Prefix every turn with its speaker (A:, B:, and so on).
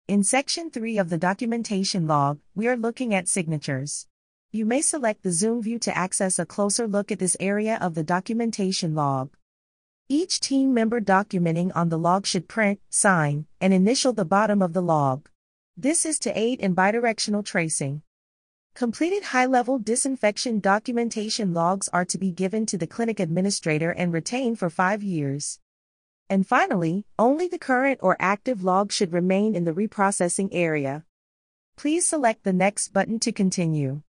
A: In Section 3 of the documentation log, we are looking at signatures. You may select the zoom view to access a closer look at this area of the documentation log. Each team member documenting on the log should print, sign, and initial the bottom of the log. This is to aid in bidirectional tracing. Completed high-level disinfection documentation logs are to be given to the clinic administrator and retained for 5 years. And finally, only the current or active log should remain in the reprocessing area. Please select the Next button to continue.